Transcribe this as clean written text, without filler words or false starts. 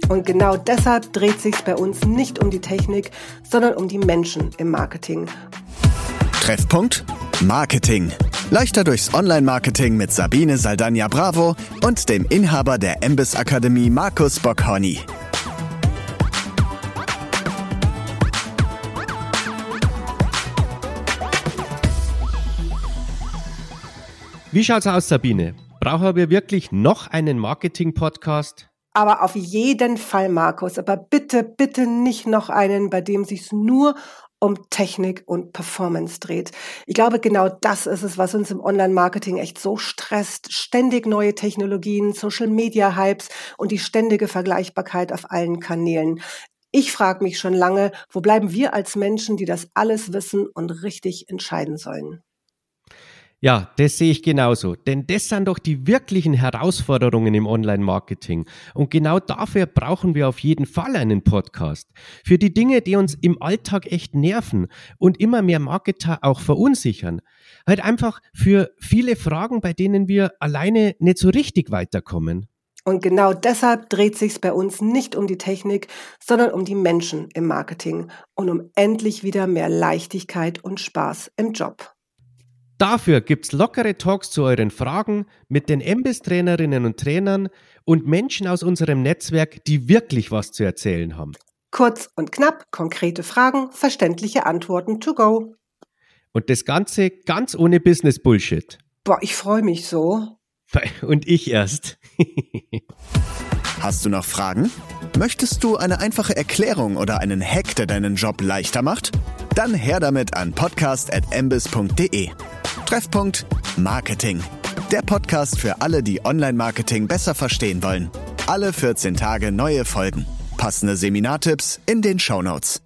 Und genau deshalb dreht sich's bei uns nicht um die Technik, sondern um die Menschen im Marketing. Treffpunkt Marketing. Leichter durchs Online-Marketing mit Sabine Saldana-Bravo und dem Inhaber der Embis Akademie Markus Bockhorny. Wie schaut's aus, Sabine? Brauchen wir wirklich noch einen Marketing-Podcast? Aber auf jeden Fall, Markus. Aber bitte, bitte nicht noch einen, bei dem sich's nur um Technik und Performance dreht. Ich glaube, genau das ist es, was uns im Online-Marketing echt so stresst. Ständig neue Technologien, Social-Media-Hypes und die ständige Vergleichbarkeit auf allen Kanälen. Ich frage mich schon lange, wo bleiben wir als Menschen, die das alles wissen und richtig entscheiden sollen? Ja, das sehe ich genauso, denn das sind doch die wirklichen Herausforderungen im Online-Marketing. Und genau dafür brauchen wir auf jeden Fall einen Podcast. Für die Dinge, die uns im Alltag echt nerven und immer mehr Marketer auch verunsichern. Halt einfach für viele Fragen, bei denen wir alleine nicht so richtig weiterkommen. Und genau deshalb dreht sich's bei uns nicht um die Technik, sondern um die Menschen im Marketing und um endlich wieder mehr Leichtigkeit und Spaß im Job. Dafür gibt's lockere Talks zu euren Fragen mit den Embis-Trainerinnen und Trainern und Menschen aus unserem Netzwerk, die wirklich was zu erzählen haben. Kurz und knapp, konkrete Fragen, verständliche Antworten to go. Und das Ganze ganz ohne Business-Bullshit. Boah, ich freue mich so. Und ich erst. Hast du noch Fragen? Möchtest du eine einfache Erklärung oder einen Hack, der deinen Job leichter macht? Dann her damit an podcast@embis.de. Treffpunkt Marketing. Der Podcast für alle, die Online-Marketing besser verstehen wollen. Alle 14 Tage neue Folgen. Passende Seminartipps in den Shownotes.